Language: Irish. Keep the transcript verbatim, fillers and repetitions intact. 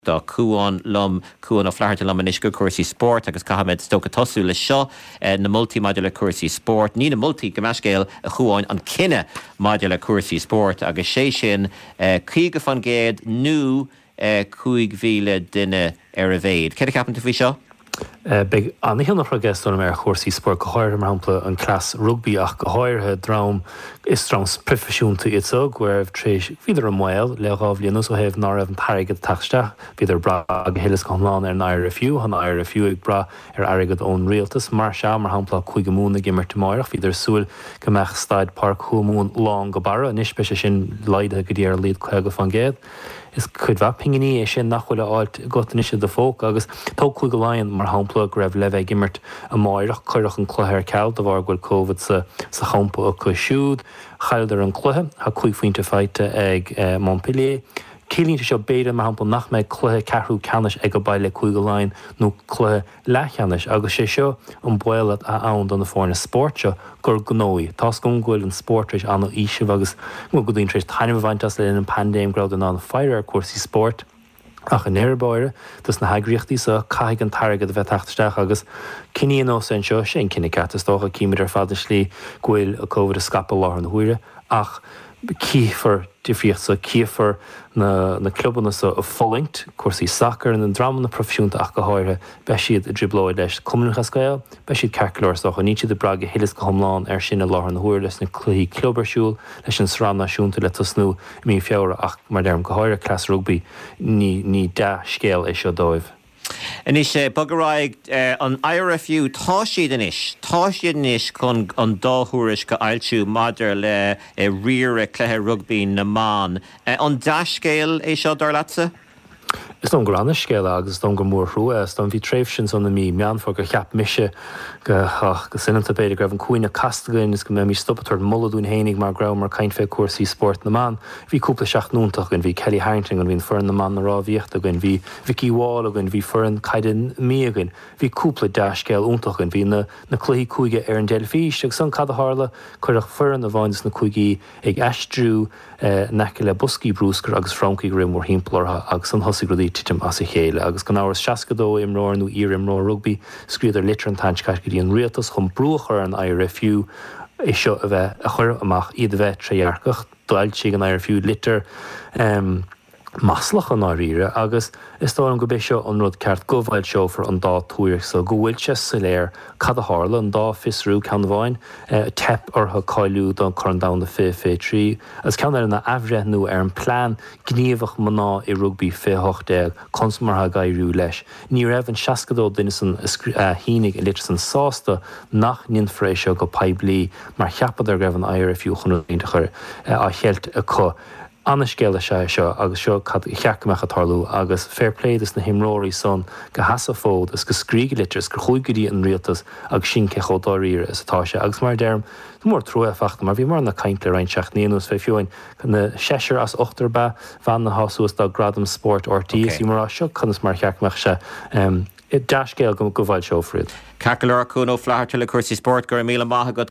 Tá cuaán lom cuaán ó fleirte lom inis go cuasaí sport agus cahamid stocha tosú le seo na multi-modular cuasaí sport. Ní na multi go meascéal a chuáin an cinenne modular cuasaí sport agus sé sin cíga fan géad nó cúig mhíle duine ar a bhéad. Cé a ceapan tú bhí seo? Big anhíon nach gestón mar chósaí sport go háir mar hampla an clas rugby ach go háirthe drám is trans profisiúnta itzog where tréis viidir an mhail le gábhlíonú so heh ná an parigad taiste viidir bra a hélas comláán ar nair a fiú an air a fiú ag bra ar airigad ón rialtas mar se mar hampla chuig go múna gimmert máireach viidir súil go meach Staid Park chuún lá go bara a níos speise sin leide go dtí ar líad chuige go fan géad. Is chud bheith pinganí é sin nachhfuil áilt gotainise de fóg agus tó chuig go láonn mar hampla go raibh le bheith gimmert a máireach chuireach an chluthir ceall de bhar ghfuil COVID sa sa champa a chu siúd, chaidir an cluthe, ha chuig faointe feite ag Montpellier. Cílínta seo béidir mar hampla nach méid cluthe ceathrú ceannis ag go baile chuig go láin nó cluthe lecheannis agus sé seo an buile a ann don na fórna sportseo gur gnóí. Tás go ghfuil an sportréis anna ísih agus go go dtíon tréis tainmh bhaintas le an pandéim grad an an fire cuasaí sport. Ach an éirbáire, dus na hagraíochtaí sa caiig an targad a bheith tachtasteach agus ciníon ó san seo sin cinnig catastócha cíimiid ar fada slí ghuiil a COVID a scapa láth an huire ach cífar difriocht sa cífar na, na clubbanna sa a fólingt, cuasaí soccer an drama na profisiúnta ach go háirthe be siad a driblóid leis cumnachas gael, be siad ceirceir socha ní siad a braga hélas go thomláin ar sin a láth an huir leis na cluí clubarsúil leis an srán náisiúnta le tasnú mí feabhra ach mar derm go háir clas rugby ní ní de scéal é seo dóibh. Anis sé bagaráig an I R F U tá siad inis, tá siad inis chun an dáthúris go ailtiú maidir le riar a cléthe rugby na mán. An dascéal é seo dar latsa? Is don granne scéile agus don go mór hrú is don bhí tréimh sin son na mí meanfá go cheap mise go go sinanta beidir go raibh an cuaine castagáin is go mé mí stoppatar mullaún hénig mar grá mar caiin fé cuasaí sport na man. Bhí cúpla seachtnúntaach gon bhí Kelly Harrington an bhín fearn na man na rábhíocht a gon bhí Vicky Wall a gon bhí fearn caiidan míagan. Bhí cúpla dascéil úntaach an bhí na na cluí cúige ar an delfís ag san cad a hála chuireach fearn a bhaintas na cúigi ag eistrú neice le buscí brúscar agus Frankie Grimm mór himplortha agus san thosaigh rudí titim as a chéile agus gan áras seacadó imróir nó ír imróir rugby scríidir litir an tainceart go dtí an rialtas chun brúchar an I R F U é seo a bheith a chur amach iad a bheith tréarcach dóilt si an I R F U litir um, maslach an áíre agus is tá an go béis seo an rud ceart go bhhail seo for an dá túirich so go bhfuil se sa léir cad a hála an dá fisrú cean bháin tep ortha cáilú don chun da na fé fé trí as cean ar na ahreithnú ar an plán gníomhach maná i rugby fé hochtdéil consmartha gaiirú leis. Ní raibh an seacadó duine san hínig i litir san sásta nach níon frééis seo go peblií mar cheapad ar raibh an I R F U chun chur a chealt a chu. Anna scéile sé seo agus seo cheachmeach a tarlú agus fairpléid is na himróirí son go hasa fód is go scríige liters go chuigeí an rialtas agus sin cechodóíir is atá se agus mar derm mór trúa fachta mar bhí mar na caiintle rein seachníús fé fiúin na séir as ochtar ba bhean na hasúas dá gradam sport ortí í mar seo chunas mar cheachmeach se i dascéil go go bhhail seo friúd. Cacalar cún ó fleirte le cuasaí sport gur míle maithe go